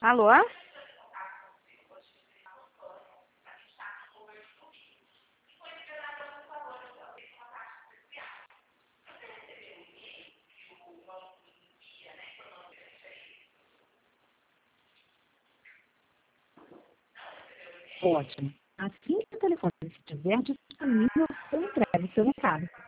Alô? Ótimo. Assim que o telefone estiver disponível, eu entrego o seu recado.